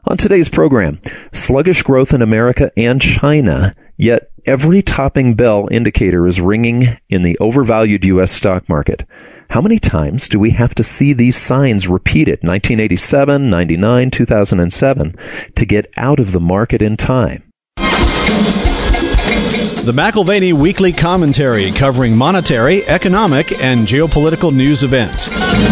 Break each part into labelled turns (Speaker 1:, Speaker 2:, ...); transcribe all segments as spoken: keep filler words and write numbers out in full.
Speaker 1: On today's program, sluggish growth in America and China, yet every topping bell indicator is ringing in the overvalued U S stock market. How many times do we have to see these signs repeated, nineteen eighty-seven, ninety-nine, two thousand seven, to get out of the market in time?
Speaker 2: The McAlvany Weekly Commentary, covering monetary, economic, and geopolitical news events.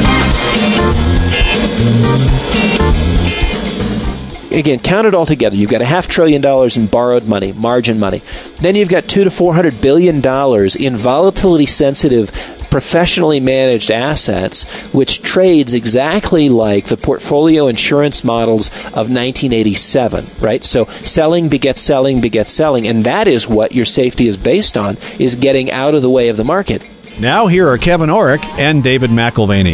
Speaker 3: Again, count it all together. You've got a half trillion dollars in borrowed money, margin money. Then you've got two to four hundred billion dollars in volatility-sensitive, professionally managed assets, which trades exactly like the portfolio insurance models of nineteen eighty-seven, right? So selling begets selling begets selling, and that is what your safety is based on, is getting out of the way of the market.
Speaker 2: Now here are Kevin Orrick and David McAlvany.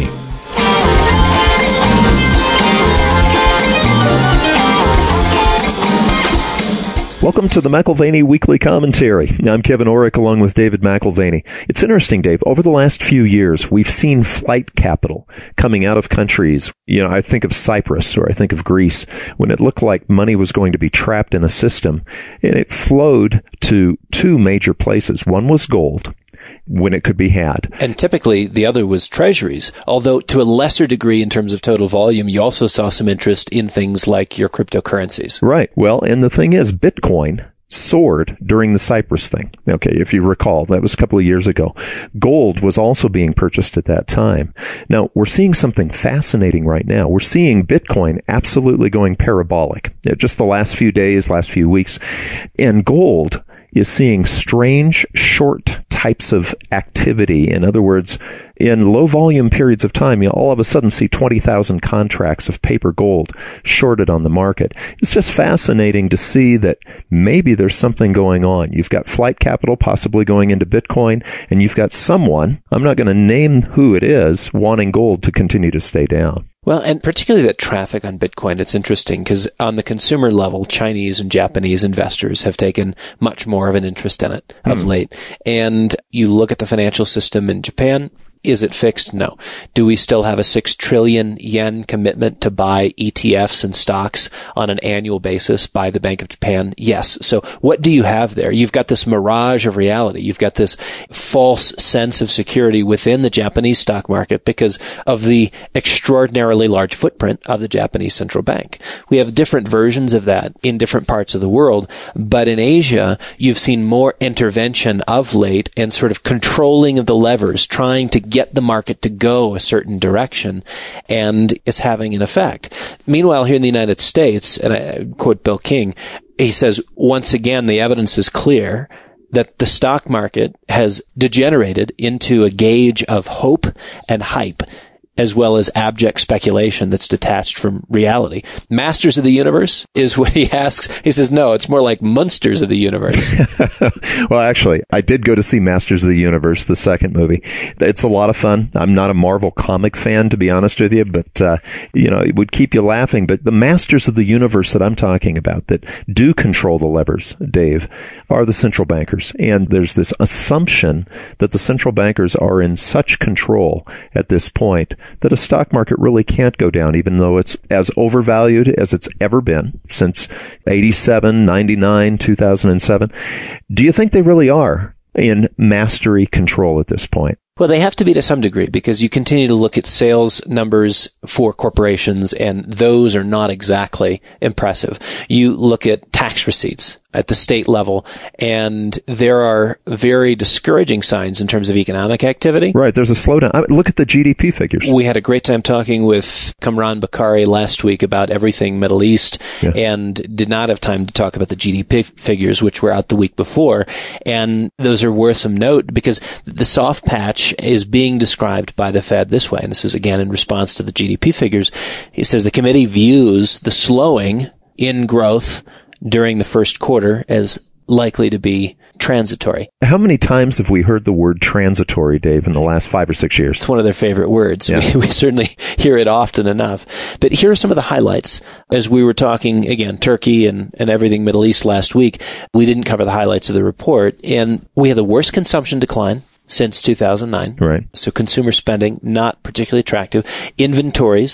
Speaker 1: Welcome to the McAlvany Weekly Commentary. I'm Kevin Orrick along with David McAlvany. It's interesting, Dave. Over the last few years, we've seen flight capital coming out of countries. You know, I think of Cyprus or I think of Greece, when it looked like money was going to be trapped in a system, and it flowed to two major places. One was gold, when it could be had.
Speaker 3: And typically, the other was treasuries, although to a lesser degree in terms of total volume, you also saw some interest in things like your cryptocurrencies.
Speaker 1: Right. Well, and the thing is, Bitcoin soared during the Cyprus thing. Okay, if you recall, that was a couple of years ago. Gold was also being purchased at that time. Now, we're seeing something fascinating right now. We're seeing Bitcoin absolutely going parabolic. Just the last few days, last few weeks. And gold is seeing strange, short types of activity. In other words, in low volume periods of time, you'll all of a sudden see twenty thousand contracts of paper gold shorted on the market. It's just fascinating to see that maybe there's something going on. You've got flight capital possibly going into Bitcoin, and you've got someone, I'm not going to name who it is, wanting gold to continue to stay down.
Speaker 3: Well, and particularly that traffic on Bitcoin, it's interesting because on the consumer level, Chinese and Japanese investors have taken much more of an interest in it of mm. late. And you look at the financial system in Japan. Is it fixed? No. Do we still have a six trillion yen commitment to buy E T Fs and stocks on an annual basis by the Bank of Japan? Yes. So what do you have there? You've got this mirage of reality. You've got this false sense of security within the Japanese stock market because of the extraordinarily large footprint of the Japanese central bank. We have different versions of that in different parts of the world, but in Asia, you've seen more intervention of late and sort of controlling of the levers, trying to get the market to go a certain direction, and it's having an effect. Meanwhile, here in the United States, and I quote Bill King, he says, once again, the evidence is clear that the stock market has degenerated into a gauge of hope and hype, as well as abject speculation that's detached from reality. Masters of the universe is what he asks. He says, no, it's more like monsters of the universe.
Speaker 1: Well, actually, I did go to see Masters of the Universe, the second movie. It's a lot of fun. I'm not a Marvel comic fan, to be honest with you, but, uh, you know, it would keep you laughing. But the Masters of the Universe that I'm talking about that do control the levers, Dave, are the central bankers. And there's this assumption that the central bankers are in such control at this point that a stock market really can't go down, even though it's as overvalued as it's ever been since eighty-seven, ninety-nine, two thousand seven. Do you think they really are in mastery control at this point?
Speaker 3: Well, they have to be to some degree because you continue to look at sales numbers for corporations, and those are not exactly impressive. You look at tax receipts at the state level, and there are very discouraging signs in terms of economic activity.
Speaker 1: Right. There's a slowdown. I mean, look at the G D P figures.
Speaker 3: We had a great time talking with Kamran Bakari last week about everything Middle East, yeah. and did not have time to talk about the G D P figures, which were out the week before. And those are worth some note because the soft patch is being described by the Fed this way. And this is, again, in response to the G D P figures. He says the committee views the slowing in growth during the first quarter as likely to be transitory.
Speaker 1: How many times have we heard the word transitory, Dave, in the last five or six years?
Speaker 3: It's one of their favorite words. Yeah. We, we certainly hear it often enough. But here are some of the highlights. As we were talking, again, Turkey and, and everything Middle East last week, we didn't cover the highlights of the report. And we had the worst consumption decline since two thousand nine.
Speaker 1: Right.
Speaker 3: So consumer spending, not particularly attractive. Inventories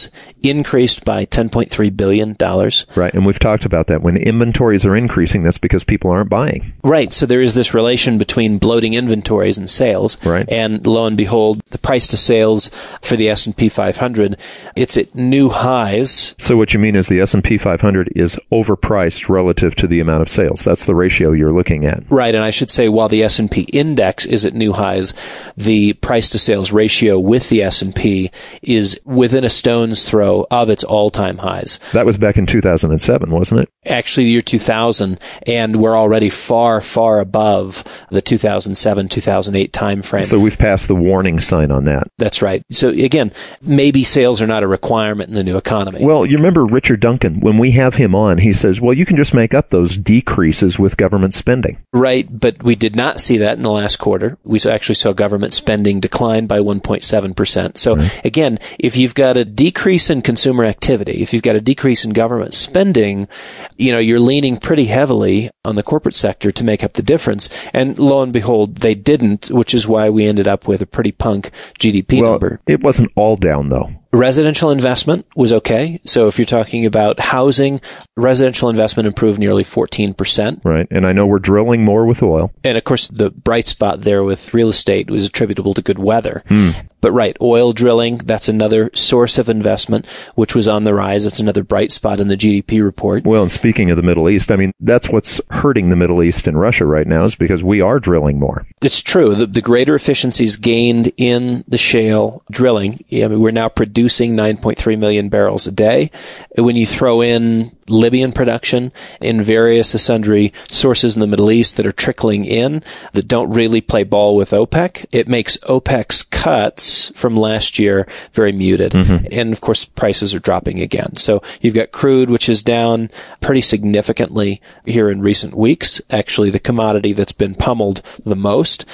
Speaker 3: increased by ten point three billion dollars.
Speaker 1: Right. And we've talked about that. When inventories are increasing, that's because people aren't buying.
Speaker 3: Right. So there is this relation between bloating inventories and sales.
Speaker 1: Right.
Speaker 3: And lo and behold, the price to sales for the S and P five hundred, it's at new highs.
Speaker 1: So what you mean is the S and P five hundred is overpriced relative to the amount of sales. That's the ratio you're looking at.
Speaker 3: Right. And I should say, while the S and P index is at new highs, the price to sales ratio with the S and P is within a stone's throw of its all-time highs.
Speaker 1: That was back in two thousand seven, wasn't it?
Speaker 3: Actually, the year two thousand, and we're already far, far above the two thousand seven, two thousand eight time frame.
Speaker 1: So we've passed the warning sign on that.
Speaker 3: That's right. So again, maybe sales are not a requirement in the new economy.
Speaker 1: Well, you remember Richard Duncan, when we have him on, he says, well, you can just make up those decreases with government spending.
Speaker 3: Right, but we did not see that in the last quarter. We actually saw government spending decline by one point seven percent. So right. Again, if you've got a decrease in consumer activity, if you've got a decrease in government spending, you know, you're leaning pretty heavily on the corporate sector to make up the difference. And lo and behold, they didn't, which is why we ended up with a pretty punk G D P
Speaker 1: well,
Speaker 3: number.
Speaker 1: It wasn't all down, though.
Speaker 3: Residential investment was okay. So if you're talking about housing, residential investment improved nearly fourteen percent.
Speaker 1: Right. And I know we're drilling more with oil.
Speaker 3: And of course, the bright spot there with real estate was attributable to good weather.
Speaker 1: Hmm.
Speaker 3: But right, oil drilling, that's another source of investment, which was on the rise. It's another bright spot in the G D P report.
Speaker 1: Well, and speaking of the Middle East, I mean, that's what's hurting the Middle East and Russia right now is because we are drilling more.
Speaker 3: It's true. The, the greater efficiencies gained in the shale drilling, I mean, we're now producing nine point three million barrels a day. When you throw in Libyan production in various sundry sources in the Middle East that are trickling in that don't really play ball with OPEC, it makes OPEC's cuts from last year very muted. Mm-hmm. And of course, prices are dropping again. So you've got crude, which is down pretty significantly here in recent weeks. Actually, the commodity that's been pummeled the most.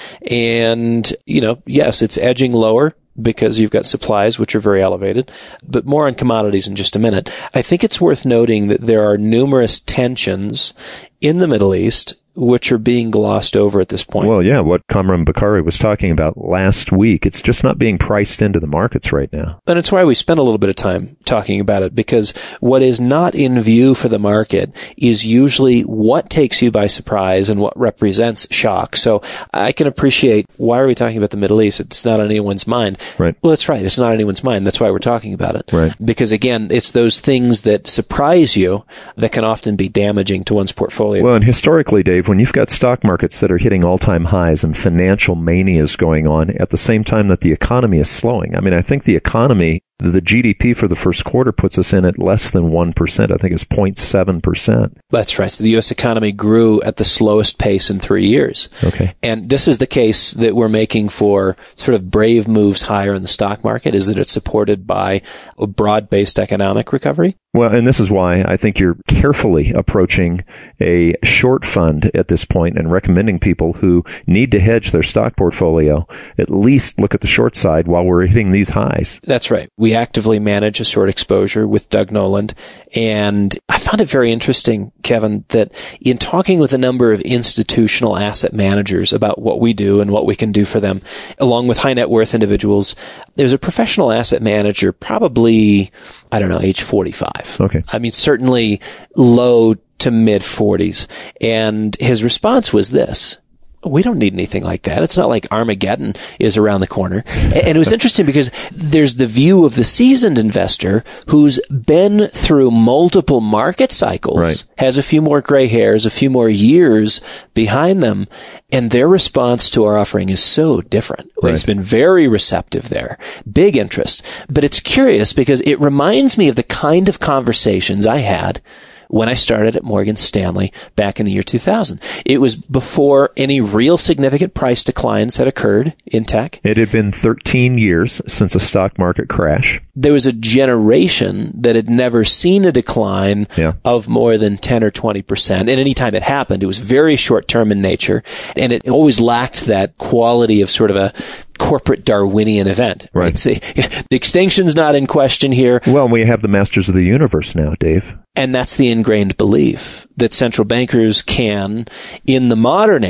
Speaker 3: And, you know, yes, it's edging lower, because you've got supplies, which are very elevated. But more on commodities in just a minute. I think it's worth noting that there are numerous tensions in the Middle East which are being glossed over at this point.
Speaker 1: Well, yeah, what Kamran Bakari was talking about last week, it's just not being priced into the markets right now.
Speaker 3: And it's why we spent a little bit of time talking about it, because what is not in view for the market is usually what takes you by surprise and what represents shock. So I can appreciate, why are we talking about the Middle East? It's not on anyone's mind.
Speaker 1: Right.
Speaker 3: Well, that's right. It's not on anyone's mind. That's why we're talking about it.
Speaker 1: Right.
Speaker 3: Because again, it's those things that surprise you that can often be damaging to one's portfolio.
Speaker 1: Well, and historically, Dave, when you've got stock markets that are hitting all-time highs and financial mania is going on at the same time that the economy is slowing. I mean, I think the economy, the G D P for the first quarter puts us in at less than one percent. I think it's zero point seven percent.
Speaker 3: That's right. So the U S economy grew at the slowest pace in three years.
Speaker 1: Okay.
Speaker 3: And this is the case that we're making for sort of brave moves higher in the stock market, is that it's supported by a broad-based economic recovery.
Speaker 1: Well, and this is why I think you're carefully approaching a short fund at this point and recommending people who need to hedge their stock portfolio at least look at the short side while we're hitting these highs.
Speaker 3: That's right. We actively manage a short exposure with Doug Noland. And I found it very interesting, Kevin, that in talking with a number of institutional asset managers about what we do and what we can do for them, along with high net worth individuals, there's a professional asset manager, probably, I don't know, age forty-five.
Speaker 1: Okay.
Speaker 3: I mean, certainly low to mid forties. And his response was this: we don't need anything like that. It's not like Armageddon is around the corner. And it was interesting because there's the view of the seasoned investor who's been through multiple market cycles,
Speaker 1: right,
Speaker 3: has a few more gray hairs, a few more years behind them, and their response to our offering is so different.
Speaker 1: Right.
Speaker 3: It's been very receptive there. Big interest. But it's curious because it reminds me of the kind of conversations I had when I started at Morgan Stanley back in the year two thousand. It was before any real significant price declines had occurred in tech.
Speaker 1: It had been thirteen years since a stock market crash.
Speaker 3: There was a generation that had never seen a decline
Speaker 1: yeah.
Speaker 3: of more than ten or twenty percent. And any time it happened, it was very short-term in nature. And it always lacked that quality of sort of a corporate Darwinian event.
Speaker 1: Right.
Speaker 3: right? See, the extinction's not in question here.
Speaker 1: Well, we have the masters of the universe now, Dave.
Speaker 3: And that's the ingrained belief that central bankers can, in the modern era,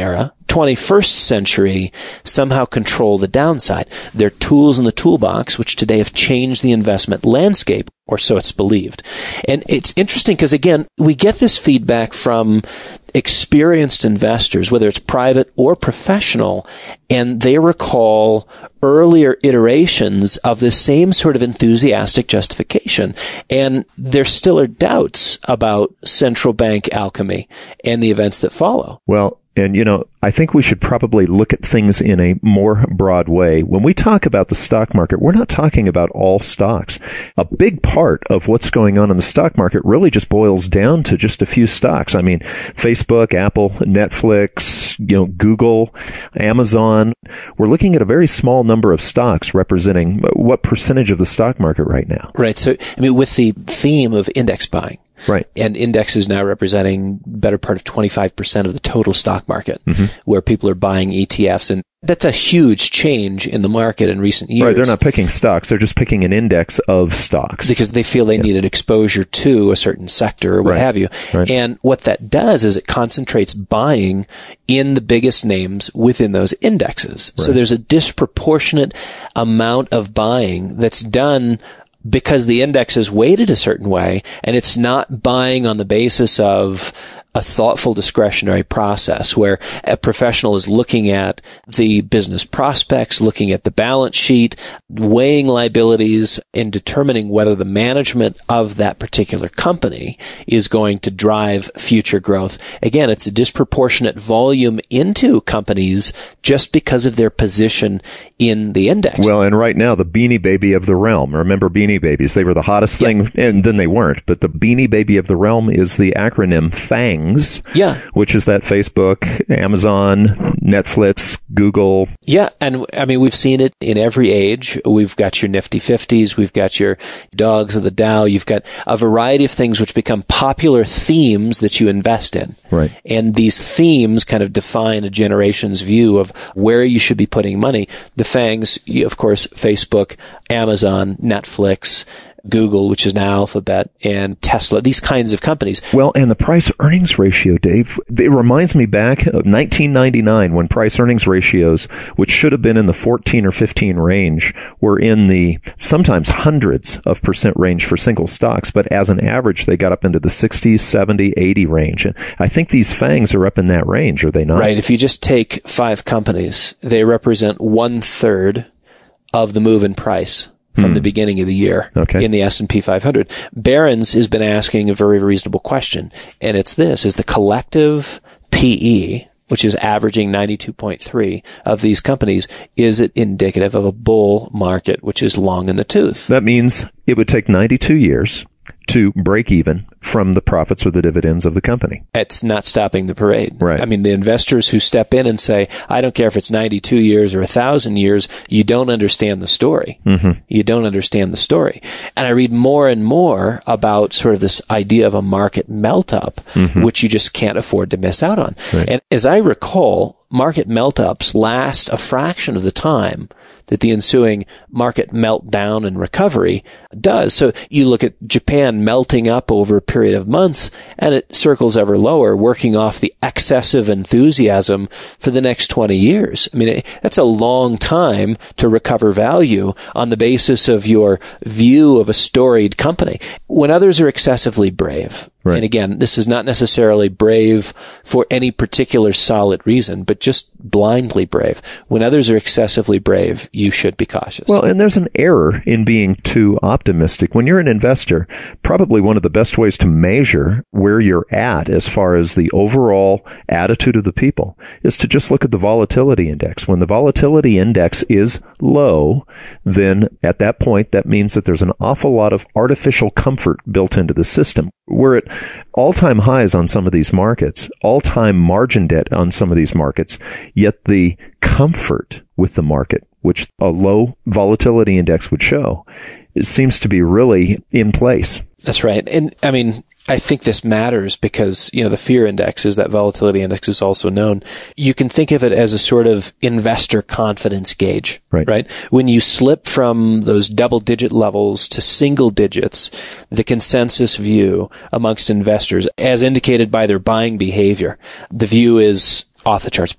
Speaker 3: twenty-first century somehow control the downside. They're tools in the toolbox, which today have changed the investment landscape, or so it's believed. And it's interesting because, again, we get this feedback from experienced investors, whether it's private or professional, and they recall earlier iterations of the same sort of enthusiastic justification. And there still are doubts about central bank alchemy and the events that follow.
Speaker 1: Well, and, you know, I think we should probably look at things in a more broad way. When we talk about the stock market, we're not talking about all stocks. A big part of what's going on in the stock market really just boils down to just a few stocks. I mean, Facebook, Apple, Netflix, you know, Google, Amazon. We're looking at a very small number of stocks representing what percentage of the stock market right now.
Speaker 3: Right. So, I mean, with the theme of index buying.
Speaker 1: Right.
Speaker 3: And index is now representing better part of twenty-five percent of the total stock market,
Speaker 1: mm-hmm.
Speaker 3: where people are buying E T Fs. And that's a huge change in the market in recent years.
Speaker 1: Right. They're not picking stocks. They're just picking an index of stocks.
Speaker 3: Because they feel they yeah. needed exposure to a certain sector or what
Speaker 1: right.
Speaker 3: have you.
Speaker 1: Right.
Speaker 3: And what that does is it concentrates buying in the biggest names within those indexes.
Speaker 1: Right.
Speaker 3: So there's a disproportionate amount of buying that's done because the index is weighted a certain way, and it's not buying on the basis of a thoughtful discretionary process where a professional is looking at the business prospects, looking at the balance sheet, weighing liabilities, and determining whether the management of that particular company is going to drive future growth. Again, it's a disproportionate volume into companies just because of their position in the index.
Speaker 1: Well, and right now, the Beanie Baby of the realm. Remember Beanie Babies? They were the hottest
Speaker 3: yeah.
Speaker 1: thing, and then they weren't. But the Beanie Baby of the realm is the acronym FANG.
Speaker 3: Yeah.
Speaker 1: Which is that Facebook, Amazon, Netflix, Google.
Speaker 3: Yeah. And I mean, we've seen it in every age. We've got your Nifty fifties. We've got your dogs of the Dow. You've got a variety of things which become popular themes that you invest in.
Speaker 1: Right.
Speaker 3: And these themes kind of define a generation's view of where you should be putting money. The FANGs, of course, Facebook, Amazon, Netflix, Google, which is now Alphabet, and Tesla, these kinds of companies.
Speaker 1: Well, and the price earnings ratio, Dave, it reminds me back of nineteen ninety-nine when price earnings ratios, which should have been in the fourteen or fifteen range, were in the sometimes hundreds of percent range for single stocks. But as an average, they got up into the sixty, seventy, eighty range. And I think these FANGs are up in that range, are they not?
Speaker 3: Right. If you just take five companies, they represent one third of the move in price from hmm. the beginning of the year
Speaker 1: okay.
Speaker 3: in the S and P five hundred. Barron's has been asking a very reasonable question, and it's this: is the collective P E, which is averaging ninety-two point three of these companies, is it indicative of a bull market, which is long in the tooth?
Speaker 1: That means it would take ninety-two years to break even from the profits or the dividends of the company.
Speaker 3: It's not stopping the parade.
Speaker 1: Right.
Speaker 3: I mean, the investors who step in and say, I don't care if it's ninety-two years or one thousand years, you don't understand the story.
Speaker 1: Mm-hmm.
Speaker 3: You don't understand the story. And I read more and more about sort of this idea of a market melt-up, mm-hmm. which you just can't afford to miss out on.
Speaker 1: Right.
Speaker 3: And as I recall, market melt-ups last a fraction of the time that the ensuing market meltdown and recovery does. So you look at Japan melting up over a period of months, and it circles ever lower, working off the excessive enthusiasm for the next twenty years. I mean, it, that's a long time to recover value on the basis of your view of a storied company. When others are excessively brave,
Speaker 1: right.
Speaker 3: and again, this is not necessarily brave for any particular solid reason, but just blindly brave. When others are excessively brave, you should be cautious.
Speaker 1: Well, and there's an error in being too optimistic. When you're an investor, probably one of the best ways to measure where you're at as far as the overall attitude of the people is to just look at the volatility index. When the volatility index is low, then at that point, that means that there's an awful lot of artificial comfort built into the system. We're at all-time highs on some of these markets, all-time margin debt on some of these markets, yet the comfort with the market, which a low volatility index would show, it seems to be really in place.
Speaker 3: That's right. And I mean, I think this matters because, you know, the fear index, is that volatility index is also known. You can think of it as a sort of investor confidence gauge,
Speaker 1: right?
Speaker 3: right? When you slip from those double digit levels to single digits, the consensus view amongst investors, as indicated by their buying behavior, the view is off the charts bullish.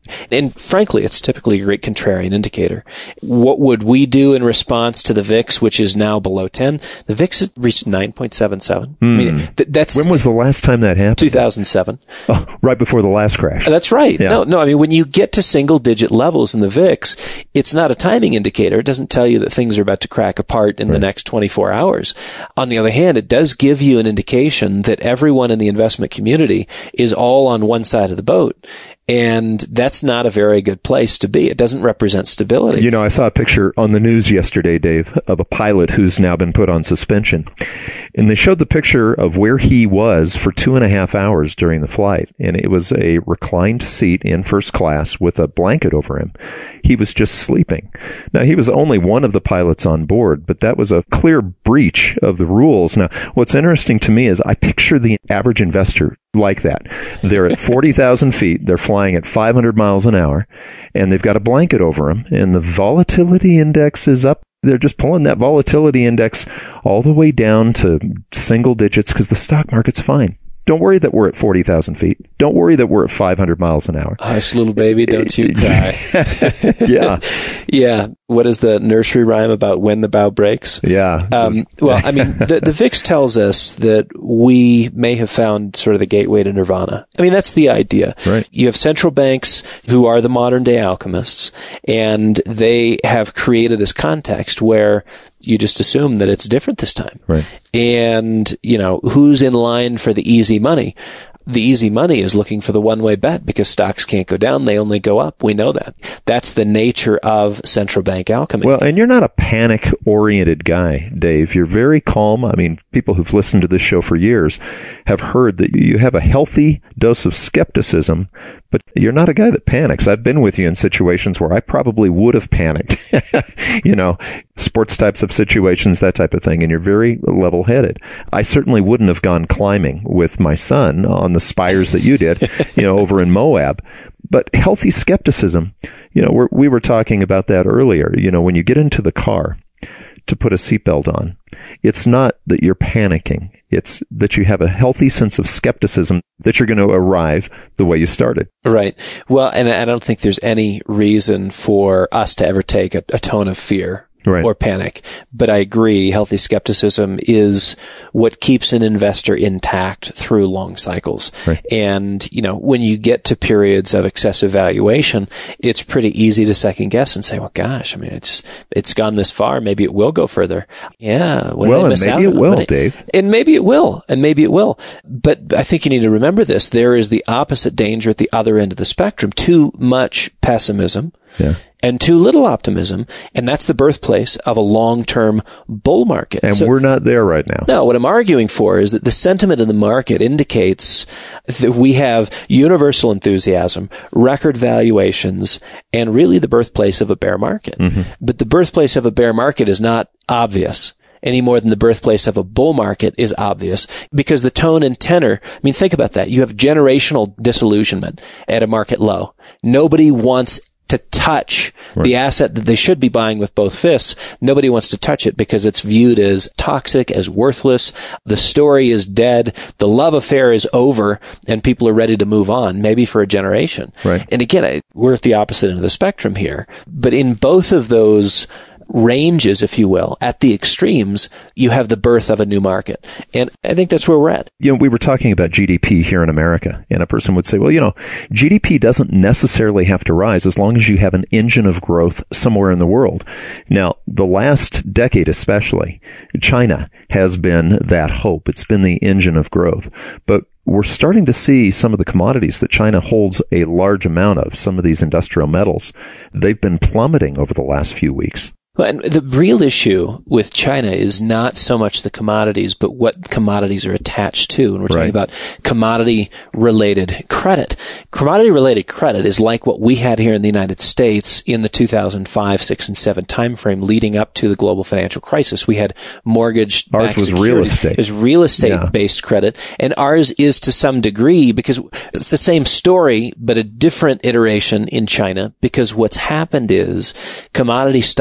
Speaker 3: And frankly, it's typically a great contrarian indicator. What would we do in response to the V I X, which is now below ten? The V I X has reached nine point seven seven.
Speaker 1: Mm.
Speaker 3: I mean, th- that's
Speaker 1: when was the last time that happened?
Speaker 3: two thousand seven.
Speaker 1: Oh, right before the last crash.
Speaker 3: That's right.
Speaker 1: Yeah.
Speaker 3: No, no. I mean, when you get to single digit levels in the V I X, it's not a timing indicator. It doesn't tell you that things are about to crack apart in right. the next twenty-four hours. On the other hand, it does give you an indication that everyone in the investment community is all on one side of the boat. And that's not a very good place to be. It doesn't represent stability.
Speaker 1: You know, I saw a picture on the news yesterday, Dave, of a pilot who's now been put on suspension. And they showed the picture of where he was for two and a half hours during the flight. And it was a reclined seat in first class with a blanket over him. He was just sleeping. Now, he was only one of the pilots on board, but that was a clear breach of the rules. Now, what's interesting to me is I picture the average investor like that. They're at forty thousand feet. They're flying at five hundred miles an hour, and they've got a blanket over them, and the volatility index is up. They're just pulling that volatility index all the way down to single digits because the stock market's fine. Don't worry that we're at forty thousand feet. Don't worry that we're at five hundred miles an hour.
Speaker 3: Hush, little baby, don't you cry.
Speaker 1: Yeah.
Speaker 3: Yeah. What is the nursery rhyme about when the bow breaks?
Speaker 1: Yeah.
Speaker 3: Um, well, I mean, the, the V I X tells us that we may have found sort of the gateway to nirvana. I mean, that's the idea.
Speaker 1: Right.
Speaker 3: You have central banks who are the modern day alchemists, and they have created this context where you just assume that it's different this time.
Speaker 1: Right.
Speaker 3: And, you know, who's in line for the easy money? The easy money is looking for the one-way bet because stocks can't go down. They only go up. We know that. That's the nature of central bank alchemy.
Speaker 1: Well, and you're not a panic-oriented guy, Dave. You're very calm. I mean, people who've listened to this show for years have heard that you have a healthy dose of skepticism, but you're not a guy that panics. I've been with you in situations where I probably would have panicked, you know, sports types of situations, that type of thing, and you're very level-headed. I certainly wouldn't have gone climbing with my son on the spires that you did, you know, over in Moab. But healthy skepticism, you know, we're, we were talking about that earlier. You know, when you get into the car to put a seatbelt on, it's not that you're panicking. It's that you have a healthy sense of skepticism that you're going to arrive the way you started.
Speaker 3: Right. Well, and I don't think there's any reason for us to ever take a, a tone of fear. Right. Or panic. But I agree, healthy skepticism is what keeps an investor intact through long cycles.
Speaker 1: Right.
Speaker 3: And, you know, when you get to periods of excessive valuation, it's pretty easy to second guess and say, well, gosh, I mean, it's it's gone this far. Maybe it will go further. Yeah.
Speaker 1: Well, and maybe it will, Dave.
Speaker 3: And maybe it will. And maybe it will. But I think you need to remember this. There is the opposite danger at the other end of the spectrum. Too much pessimism.
Speaker 1: Yeah.
Speaker 3: And too little optimism, and that's the birthplace of a long-term bull market.
Speaker 1: And so, we're not there right now.
Speaker 3: No, what I'm arguing for is that the sentiment in the market indicates that we have universal enthusiasm, record valuations, and really the birthplace of a bear market. Mm-hmm. But the birthplace of a bear market is not obvious any more than the birthplace of a bull market is obvious, because the tone and tenor, I mean, think about that. You have generational disillusionment at a market low. Nobody wants to touch right. the asset that they should be buying with both fists. Nobody wants to touch it because it's viewed as toxic, as worthless. The story is dead. The love affair is over, and people are ready to move on, maybe for a generation.
Speaker 1: Right.
Speaker 3: And again, I, we're at the opposite end of the spectrum here. But in both of those ranges, if you will, at the extremes, you have the birth of a new market. And I think that's where we're at.
Speaker 1: You know, we were talking about G D P here in America, and a person would say, well, you know, G D P doesn't necessarily have to rise as long as you have an engine of growth somewhere in the world. Now, the last decade especially, China has been that hope. It's been the engine of growth. But we're starting to see some of the commodities that China holds a large amount of, some of these industrial metals. They've been plummeting over the last few weeks.
Speaker 3: Well, and the real issue with China is not so much the commodities, but what commodities are attached to. And we're talking right. about commodity-related credit. Commodity-related credit is like what we had here in the United States in the two thousand five, six, and seven timeframe leading up to the global financial crisis. We had mortgage
Speaker 1: Ours was real estate.
Speaker 3: It was real estate-based yeah. credit. And ours is to some degree, because it's the same story, but a different iteration in China, because what's happened is commodity stockpiles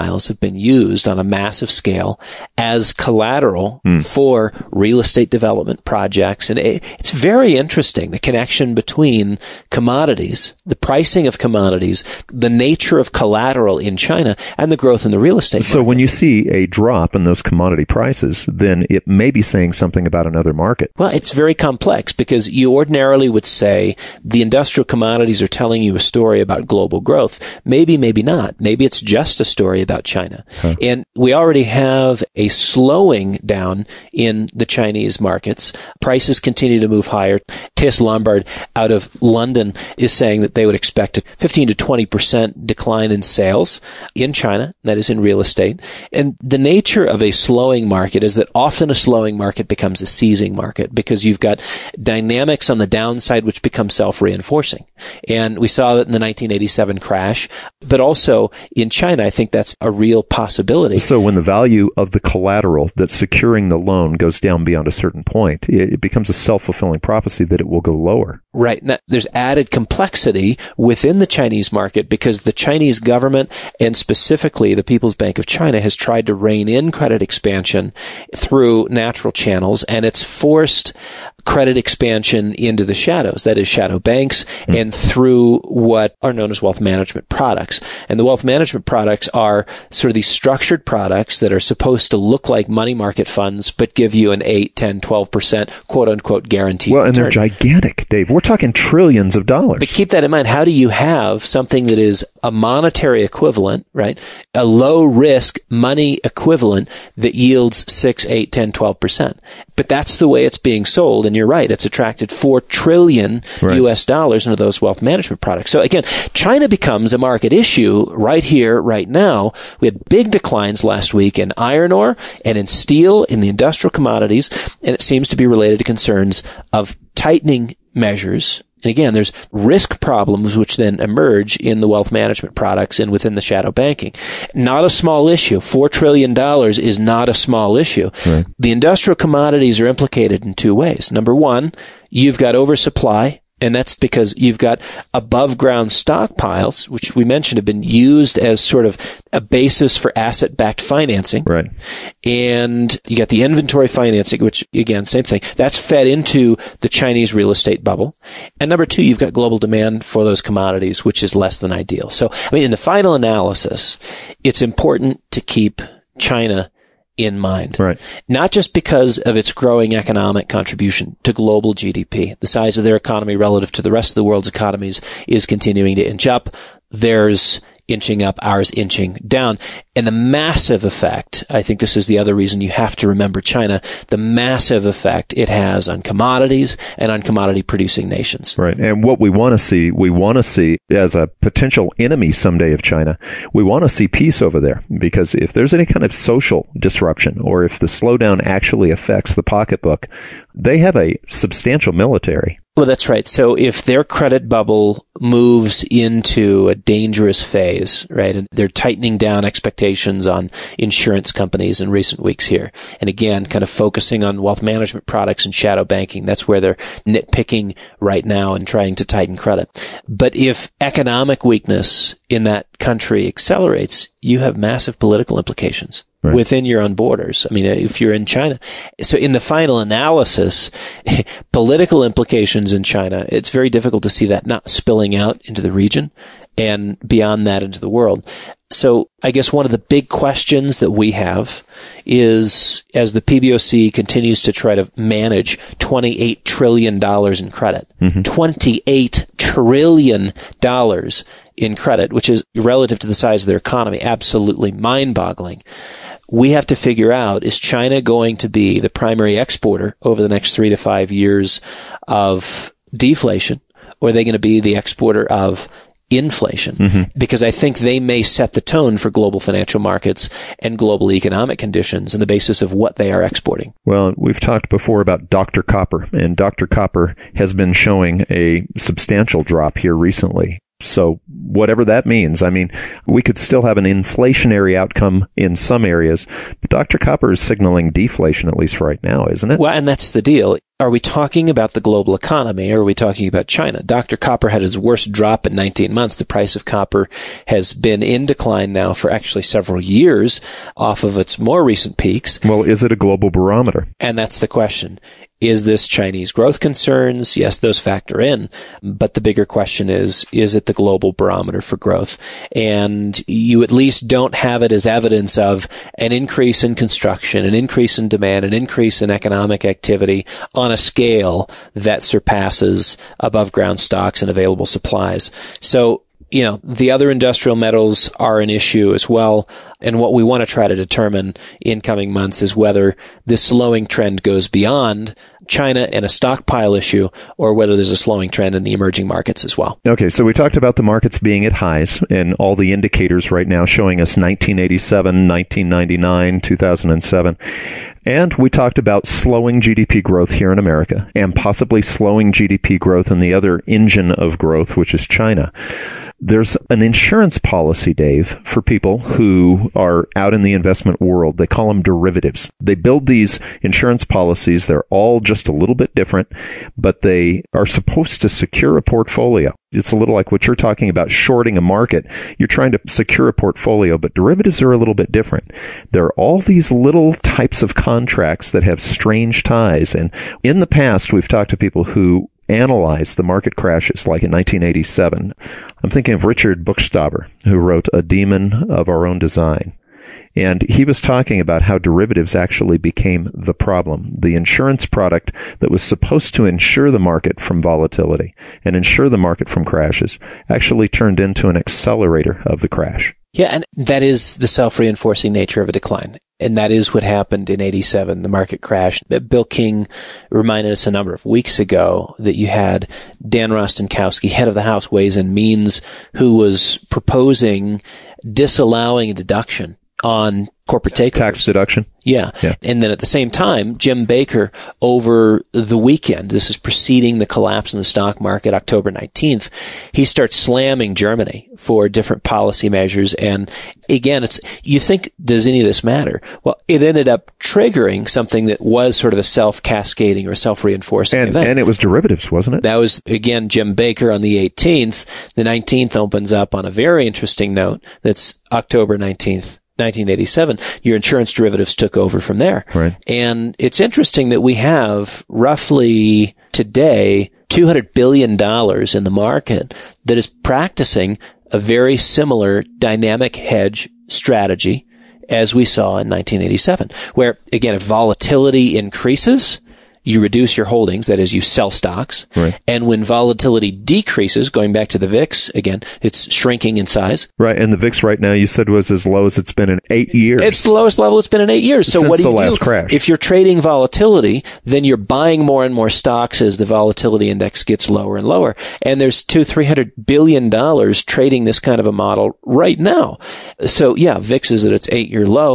Speaker 3: stockpiles have been used on a massive scale as collateral
Speaker 1: mm.
Speaker 3: for real estate development projects. And it, it's very interesting, the connection between commodities, the pricing of commodities, the nature of collateral in China, and the growth in the real estate market.
Speaker 1: So when you see a drop in those commodity prices, then it may be saying something about another market.
Speaker 3: Well, it's very complex because you ordinarily would say the industrial commodities are telling you a story about global growth. Maybe, maybe not. Maybe it's just a story about China. Huh. And we already have a slowing down in the Chinese markets. Prices continue to move higher. T S Lombard out of London is saying that they would expect a fifteen to twenty percent decline in sales in China, that is in real estate. And the nature of a slowing market is that often a slowing market becomes a seizing market because you've got dynamics on the downside which become self-reinforcing. And we saw that in the nineteen eighty-seven crash, but also in China, I think that's a real possibility.
Speaker 1: So when the value of the collateral that's securing the loan goes down beyond a certain point, it becomes a self-fulfilling prophecy that it will go lower.
Speaker 3: Right. Now, there's added complexity within the Chinese market because the Chinese government and specifically the People's Bank of China has tried to rein in credit expansion through natural channels, and it's forced credit expansion into the shadows, that is shadow banks, mm. and through what are known as wealth management products. And the wealth management products are sort of these structured products that are supposed to look like money market funds, but give you an eight, ten, twelve percent quote unquote guaranteed
Speaker 1: Well, and
Speaker 3: return.
Speaker 1: They're gigantic, Dave. We're talking trillions of dollars.
Speaker 3: But keep that in mind. How do you have something that is a monetary equivalent, right? A low risk money equivalent that yields six, eight, ten, twelve percent. But that's the way it's being sold. And you're right. It's attracted four trillion right. U S dollars into those wealth management products. So again, China becomes a market issue right here, right now. We had big declines last week in iron ore and in steel, in the industrial commodities. And it seems to be related to concerns of tightening measures. And again, there's risk problems which then emerge in the wealth management products and within the shadow banking. Not a small issue. Four trillion dollars is not a small issue. Right. The industrial commodities are implicated in two ways. Number one, you've got oversupply. And that's because you've got above ground stockpiles, which we mentioned have been used as sort of a basis for asset-backed financing.
Speaker 1: Right.
Speaker 3: And you got the inventory financing, which again, same thing. That's fed into the Chinese real estate bubble. And number two, you've got global demand for those commodities, which is less than ideal. So, I mean, in the final analysis, it's important to keep China in mind.
Speaker 1: Right.
Speaker 3: Not just because of its growing economic contribution to global G D P. The size of their economy relative to the rest of the world's economies is continuing to inch up. There's inching up, ours inching down. And the massive effect, I think this is the other reason you have to remember China, the massive effect it has on commodities and on commodity producing nations.
Speaker 1: Right. And what we want to see, we want to see as a potential enemy someday of China, we want to see peace over there. Because if there's any kind of social disruption or if the slowdown actually affects the pocketbook, they have a substantial military.
Speaker 3: Well, that's right. So if their credit bubble moves into a dangerous phase, right, and they're tightening down expectations on insurance companies in recent weeks here, and again, kind of focusing on wealth management products and shadow banking, that's where they're nitpicking right now and trying to tighten credit. But if economic weakness in that country accelerates, you have massive political implications. Right. Within your own borders. I mean, if you're in China. So in the final analysis, political implications in China, it's very difficult to see that not spilling out into the region and beyond that into the world. So I guess one of the big questions that we have is as the P B O C continues to try to manage twenty-eight trillion dollars in credit, mm-hmm. twenty-eight trillion dollars in credit, which is relative to the size of their economy, absolutely mind-boggling. We have to figure out, is China going to be the primary exporter over the next three to five years of deflation, or are they going to be the exporter of inflation? Mm-hmm. Because I think they may set the tone for global financial markets and global economic conditions on the basis of what they are exporting.
Speaker 1: Well, we've talked before about Doctor Copper, and Doctor Copper has been showing a substantial drop here recently. So whatever that means, I mean, we could still have an inflationary outcome in some areas, but Doctor Copper is signaling deflation, at least right now, isn't it?
Speaker 3: Well, and that's the deal. are we talking about the global economy or are we talking about China? Doctor Copper had his worst drop in nineteen months. The price of copper has been in decline now for actually several years off of its more recent peaks.
Speaker 1: Well, is it a global barometer?
Speaker 3: And that's the question. Is this Chinese growth concerns? Yes, those factor in. But the bigger question is, is it the global barometer for growth? And you at least don't have it as evidence of an increase in construction, an increase in demand, an increase in economic activity on a scale that surpasses above ground stocks and available supplies. So, you know, the other industrial metals are an issue as well. And what we want to try to determine in coming months is whether this slowing trend goes beyond China and a stockpile issue, or whether there's a slowing trend in the emerging markets as well.
Speaker 1: Okay, so we talked about the markets being at highs and all the indicators right now showing us nineteen eighty-seven, nineteen ninety-nine, two thousand seven. And we talked about slowing G D P growth here in America and possibly slowing G D P growth in the other engine of growth, which is China. There's an insurance policy, Dave, for people who are out in the investment world. They call them derivatives. They build these insurance policies. They're all just a little bit different, but they are supposed to secure a portfolio. It's a little like what you're talking about, shorting a market. You're trying to secure a portfolio, but derivatives are a little bit different. There are all these little types of contracts that have strange ties. And in the past, we've talked to people who analyze the market crashes like in nineteen eighty-seven. I'm thinking of Richard Buchstaber, who wrote A Demon of Our Own Design. And he was talking about how derivatives actually became the problem. The insurance product that was supposed to insure the market from volatility and insure the market from crashes actually turned into an accelerator of the crash.
Speaker 3: Yeah, and that is the self-reinforcing nature of a decline. And that is what happened in eighty-seven. The market crashed. Bill King reminded us a number of weeks ago that you had Dan Rostenkowski, head of the House Ways and Means, who was proposing disallowing a deduction on corporate takeovers.
Speaker 1: Tax deduction.
Speaker 3: Yeah. yeah. And then at the same time, Jim Baker, over the weekend, this is preceding the collapse in the stock market, October nineteenth, he starts slamming Germany for different policy measures. And again, it's, you think, does any of this matter? Well, it ended up triggering something that was sort of a self-cascading or self-reinforcing
Speaker 1: and,
Speaker 3: event.
Speaker 1: And it was derivatives, wasn't it?
Speaker 3: That was, again, Jim Baker on the eighteenth. The nineteenth opens up on a very interesting note. That's October nineteenth. nineteen eighty-seven, your insurance derivatives took over from there.
Speaker 1: Right.
Speaker 3: And it's interesting that we have roughly today two hundred billion dollars in the market that is practicing a very similar dynamic hedge strategy as we saw in nineteen eighty-seven, where, again, if volatility increases, you reduce your holdings, that is, you sell stocks.
Speaker 1: Right.
Speaker 3: And when volatility decreases, going back to the V I X, again, it's shrinking in size.
Speaker 1: Right. And the V I X right now, you said, was as low as it's been in eight years.
Speaker 3: It's the lowest level it's been in eight years. So
Speaker 1: Since
Speaker 3: what do
Speaker 1: the
Speaker 3: you
Speaker 1: last
Speaker 3: do?
Speaker 1: crash.
Speaker 3: If you're trading volatility, then you're buying more and more stocks as the volatility index gets lower and lower. And there's two, three hundred billion dollars trading this kind of a model right now. So yeah, V I X is at its eight year low.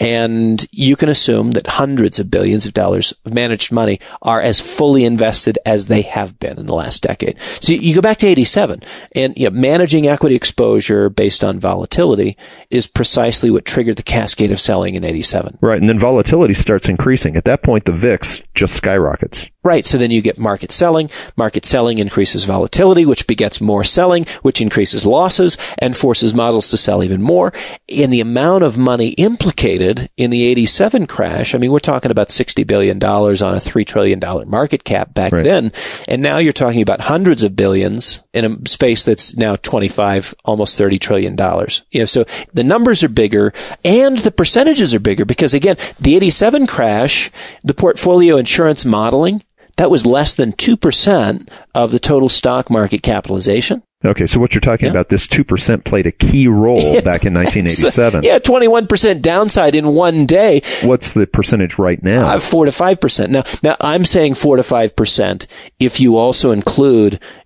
Speaker 3: And you can assume that hundreds of billions of dollars of managed money are as fully invested as they have been in the last decade. So you go back to eighty-seven, and you know, managing equity exposure based on volatility is precisely what triggered the cascade of selling in eighty-seven.
Speaker 1: Right, and then volatility starts increasing. At that point, the V I X just skyrockets.
Speaker 3: Right, so then you get market selling. Market selling increases volatility, which begets more selling, which increases losses and forces models to sell even more. And the amount of money implicated in the eighty-seven crash, I mean, we're talking about sixty billion dollars on a three trillion dollars market cap back
Speaker 1: right.
Speaker 3: then. And now you're talking about hundreds of billions in a space that's now twenty-five, almost thirty trillion dollars. You know, so the numbers are bigger and the percentages are bigger because, again, the eighty-seven crash, the portfolio insurance modeling, that was less than two percent of the total stock market capitalization.
Speaker 1: Okay, so what you're talking
Speaker 3: yeah.
Speaker 1: about, this two percent played a key role back in nineteen eighty-seven.
Speaker 3: Yeah, twenty-one percent downside in one day.
Speaker 1: What's the percentage right now?
Speaker 3: Uh, four to five percent. Now, now I'm saying four to five percent if you also include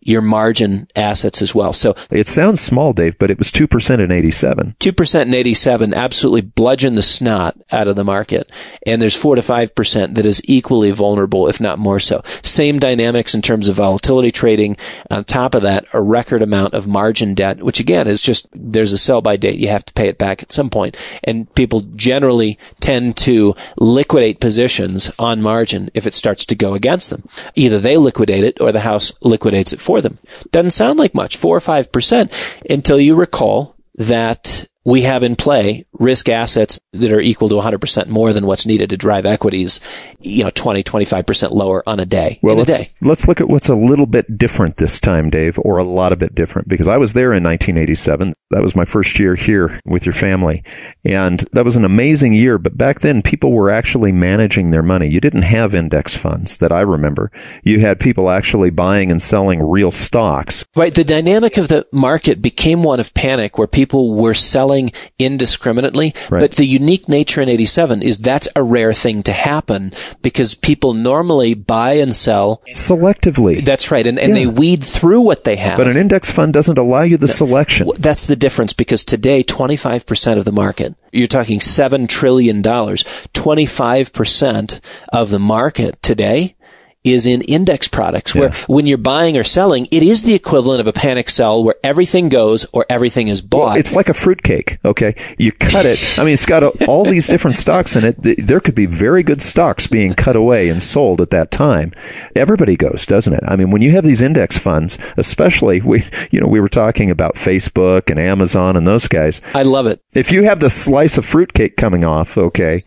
Speaker 3: your margin assets as well. So
Speaker 1: it sounds small, Dave, but it was two percent in eighty-seven.
Speaker 3: two percent in eighty-seven absolutely bludgeoned the snot out of the market. And there's four to five percent that is equally vulnerable, if not more so. Same dynamics in terms of volatility trading. On top of that, a record amount of margin debt, which again is just, there's a sell-by date. You have to pay it back at some point. And people generally tend to liquidate positions on margin if it starts to go against them. Either they liquidate it or the house liquidates it for them. Doesn't sound like much, four or five percent, until you recall that we have in play risk assets that are equal to one hundred percent more than what's needed to drive equities, you know, twenty, twenty-five percent lower on a day.
Speaker 1: Well,
Speaker 3: in a
Speaker 1: let's,
Speaker 3: day.
Speaker 1: let's look at what's a little bit different this time, Dave, or a lot of bit different, because I was there in nineteen eighty-seven. That was my first year here with your family. And that was an amazing year. But back then, people were actually managing their money. You didn't have index funds that I remember. You had people actually buying and selling real stocks.
Speaker 3: Right. The dynamic of the market became one of panic where people were selling indiscriminately.
Speaker 1: Right.
Speaker 3: But the unique nature in eighty-seven is that's a rare thing to happen because people normally buy and sell
Speaker 1: selectively.
Speaker 3: That's right. And, and
Speaker 1: Yeah.
Speaker 3: they weed through what they have.
Speaker 1: But an index fund doesn't allow you the selection.
Speaker 3: That's the difference because today, twenty-five percent of the market, you're talking seven trillion dollars, twenty-five percent of the market today is in index products where
Speaker 1: Yeah.
Speaker 3: when you're buying or selling, it is the equivalent of a panic sell where everything goes or everything is bought.
Speaker 1: Well, it's like a fruitcake, okay? You cut it. I mean, it's got a, all these different stocks in it. There could be very good stocks being cut away and sold at that time. Everybody goes, doesn't it? I mean, when you have these index funds, especially, we, you know, we were talking about Facebook and Amazon and those guys.
Speaker 3: I love it.
Speaker 1: If you have the slice of fruitcake coming off, okay.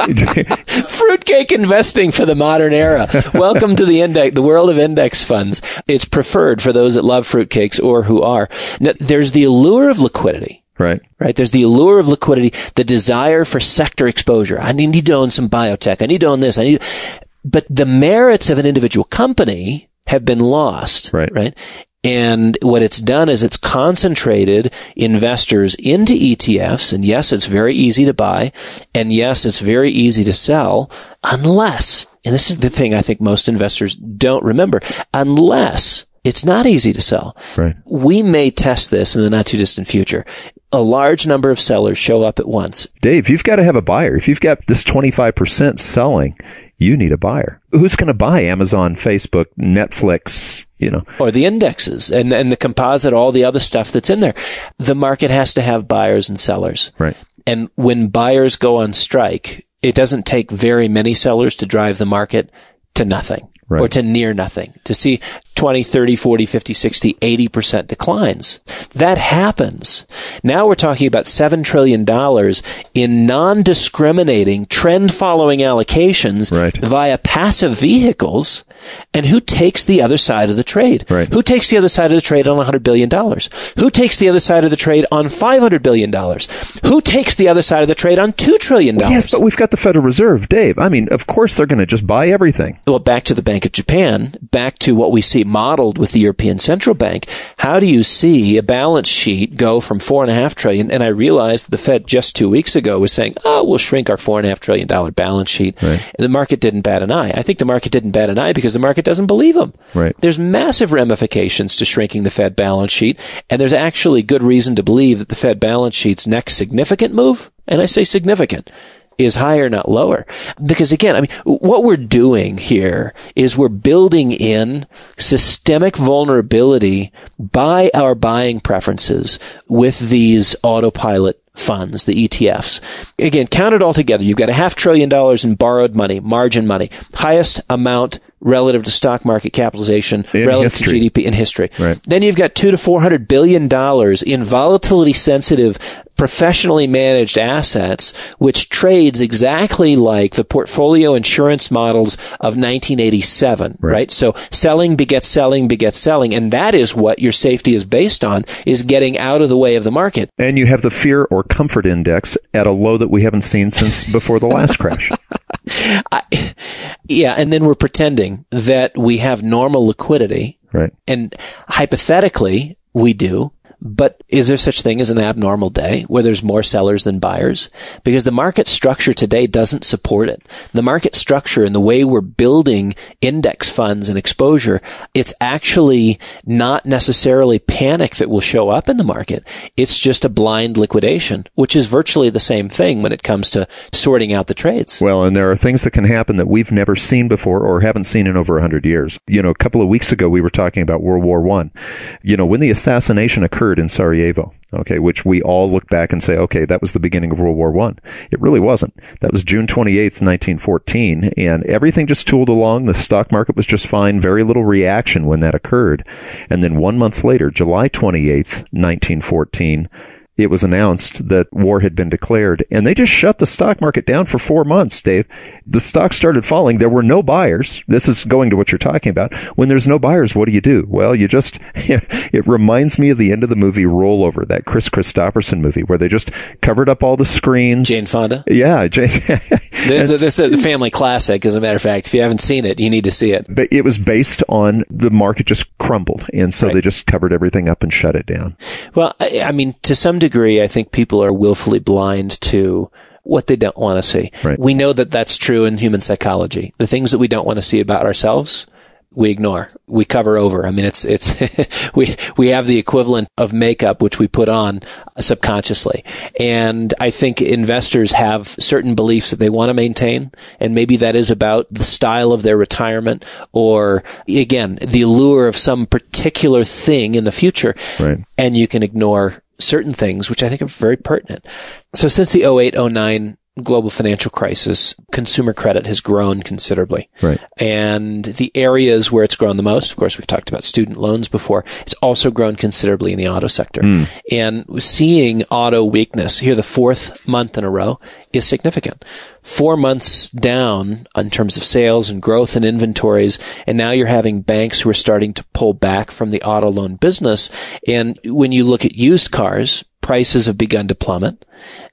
Speaker 3: Fruitcake investing for the modern era. Welcome to the index, the world of index funds. It's preferred for those that love fruitcakes or who are. Now, there's the allure of liquidity.
Speaker 1: Right.
Speaker 3: Right. There's the allure of liquidity, the desire for sector exposure. I need to own some biotech. I need to own this. I need, but the merits of an individual company have been lost.
Speaker 1: Right.
Speaker 3: Right. And what it's done is it's concentrated investors into E T Fs. And yes, it's very easy to buy. And yes, it's very easy to sell unless, and this is the thing I think most investors don't remember, unless it's not easy to sell.
Speaker 1: Right.
Speaker 3: We may test this in the not too distant future. A large number of sellers show up at once.
Speaker 1: Dave, you've got to have a buyer. If you've got this twenty-five percent selling, you need a buyer. Who's going to buy Amazon, Facebook, Netflix, you know?
Speaker 3: Or the indexes and, and the composite, all the other stuff that's in there. The market has to have buyers and sellers.
Speaker 1: Right.
Speaker 3: And when buyers go on strike, it doesn't take very many sellers to drive the market to nothing. Right. Or to near nothing, to see twenty, thirty, forty, fifty, sixty, eighty percent declines. That happens. Now we're talking about seven trillion dollars in non-discriminating, trend-following allocations
Speaker 1: right.
Speaker 3: via passive vehicles. And who takes the other side of the trade?
Speaker 1: Right.
Speaker 3: Who takes the other side of the trade on one hundred billion dollars? Who takes the other side of the trade on five hundred billion dollars? Who takes the other side of the trade on two trillion dollars?
Speaker 1: Well, yes, but we've got the Federal Reserve, Dave. I mean, of course they're going to just buy everything.
Speaker 3: Well, back to the Bank of Japan, back to what we see modeled with the European Central Bank. How do you see a balance sheet go from four and a half trillion? And I realized the Fed just two weeks ago was saying, oh, we'll shrink our four and a half trillion dollar balance sheet.
Speaker 1: Right.
Speaker 3: And the market didn't bat an eye. I think the market didn't bat an eye because the market doesn't believe them.
Speaker 1: Right.
Speaker 3: There's massive ramifications to shrinking the Fed balance sheet. And there's actually good reason to believe that the Fed balance sheet's next significant move, and I say significant, is higher, not lower. Because again, I mean, what we're doing here is we're building in systemic vulnerability by our buying preferences with these autopilot funds, the E T Fs. Again, count it all together. You've got a half trillion dollars in borrowed money, margin money, highest amount relative to stock market capitalization,
Speaker 1: in
Speaker 3: relative
Speaker 1: history.
Speaker 3: to G D P in history.
Speaker 1: Right.
Speaker 3: Then you've got two to four hundred billion dollars in volatility sensitive, professionally managed assets, which trades exactly like the portfolio insurance models of nineteen eighty-seven, right? right? So selling begets selling begets selling. And that is what your safety is based on, is getting out of the way of the market.
Speaker 1: And you have the fear or comfort index at a low that we haven't seen since before the last crash.
Speaker 3: I, yeah. And then we're pretending that we have normal liquidity.
Speaker 1: Right.
Speaker 3: And hypothetically, we do. But is there such thing as an abnormal day where there's more sellers than buyers? Because the market structure today doesn't support it. The market structure and the way we're building index funds and exposure, it's actually not necessarily panic that will show up in the market. It's just a blind liquidation, which is virtually the same thing when it comes to sorting out the trades.
Speaker 1: Well, and there are things that can happen that we've never seen before or haven't seen in over one hundred years. You know, a couple of weeks ago, we were talking about World War One. You know, when the assassination occurred in Sarajevo, okay, which we all look back and say, okay, that was the beginning of World War One. It really wasn't. That was June twenty-eighth, nineteen fourteen, and everything just tooled along. The stock market was just fine. Very little reaction when that occurred. And then one month later, July twenty-eighth, nineteen fourteen, it was announced that war had been declared, and they just shut the stock market down for four months, Dave. The stock started falling. There were no buyers. This is going to what you're talking about. When there's no buyers, what do you do? Well, you just, it reminds me of the end of the movie Rollover, that Chris Christopherson movie, where they just covered up all the screens.
Speaker 3: Jane Fonda?
Speaker 1: Yeah. Jane.
Speaker 3: This, is, this is the family classic, as a matter of fact. If you haven't seen it, you need to see it.
Speaker 1: But it was based on the market just crumbled, and so
Speaker 3: Right.
Speaker 1: they just covered everything up and shut it down.
Speaker 3: Well, I, I mean, to some degree, I think people are willfully blind to what they don't want to see.
Speaker 1: Right.
Speaker 3: We know that that's true in human psychology. The things that we don't want to see about ourselves, we ignore. We cover over. I mean, it's, it's, we, we have the equivalent of makeup, which we put on subconsciously. And I think investors have certain beliefs that they want to maintain. And maybe that is about the style of their retirement or, again, the allure of some particular thing in the future.
Speaker 1: Right.
Speaker 3: And you can ignore certain things, which I think are very pertinent. So since the oh eight oh nine global financial crisis, consumer credit has grown considerably.
Speaker 1: Right.
Speaker 3: And the areas where it's grown the most, of course, we've talked about student loans before, it's also grown considerably in the auto sector. Mm. And seeing auto weakness here the fourth month in a row is significant. Four months down in terms of sales and growth and inventories, and now you're having banks who are starting to pull back from the auto loan business. And when you look at used cars, prices have begun to plummet.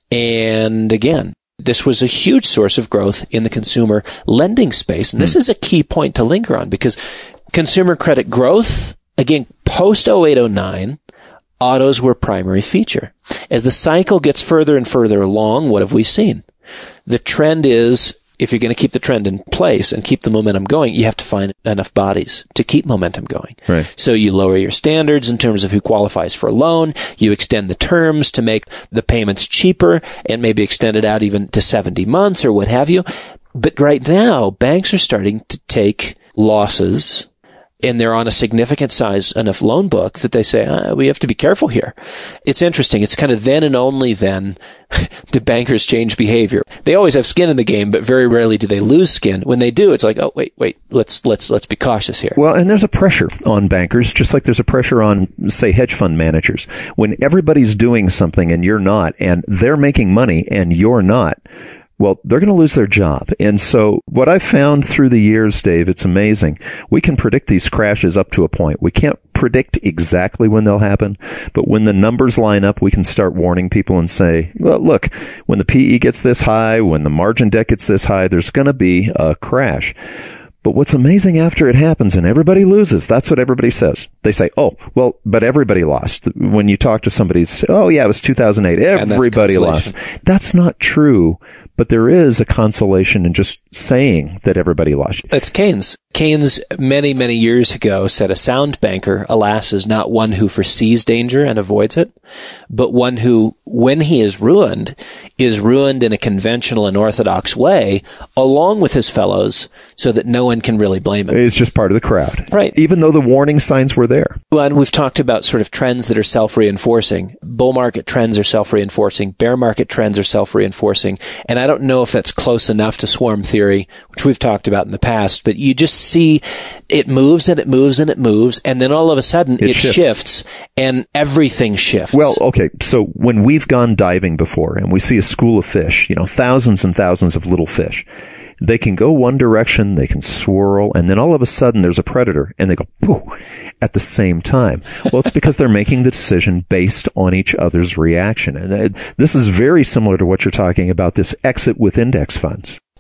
Speaker 3: And again, this was a huge source of growth in the consumer lending space. And this mm. is a key point to linger on because consumer credit growth, again, post oh eight oh nine, autos were a primary feature. As the cycle gets further and further along, what have we seen? The trend is, if you're going to keep the trend in place and keep the momentum going, you have to find enough bodies to keep momentum going.
Speaker 1: Right.
Speaker 3: So you lower your standards in terms of who qualifies for a loan. You extend the terms to make the payments cheaper and maybe extend it out even to seventy months or what have you. But right now, banks are starting to take losses, and they're on a significant size enough loan book that they say, ah, we have to be careful here. It's interesting. It's kind of then and only then do bankers change behavior. They always have skin in the game, but very rarely do they lose skin. When they do, it's like, oh, wait, wait, let's, let's, let's be cautious here.
Speaker 1: Well, and there's a pressure on bankers, just like there's a pressure on, say, hedge fund managers. When everybody's doing something and you're not, and they're making money and you're not, well, they're going to lose their job. And so what I've found through the years, Dave, it's amazing. We can predict these crashes up to a point. We can't predict exactly when they'll happen, but when the numbers line up, we can start warning people and say, well, look, when the P E gets this high, when the margin debt gets this high, there's going to be a crash. But what's amazing after it happens and everybody loses, that's what everybody says. They say, oh, well, but everybody lost. When you talk to somebody, say, oh, yeah, it was two thousand eight. Everybody lost. That's not true. But there is a consolation in just saying that everybody lost.
Speaker 3: That's Keynes. Keynes, many, many years ago, said a sound banker, alas, is not one who foresees danger and avoids it, but one who, when he is ruined, is ruined in a conventional and orthodox way, along with his fellows, so that no one can really blame him.
Speaker 1: It's just part of the crowd.
Speaker 3: Right.
Speaker 1: Even though the warning signs were there.
Speaker 3: Well, and we've talked about sort of trends that are self-reinforcing. Bull market trends are self-reinforcing. Bear market trends are self-reinforcing. And I don't know if that's close enough to swarm theory, which we've talked about in the past, but you just see it moves and it moves and it moves, and then all of a sudden it, it shifts. shifts and everything shifts.
Speaker 1: Well, okay, so when we've gone diving before and we see a school of fish, you know, thousands and thousands of little fish, they can go one direction, they can swirl, and then all of a sudden there's a predator, and they go, poof, at the same time. Well, it's because they're making the decision based on each other's reaction. And this is very similar to what you're talking about, this exit with index funds.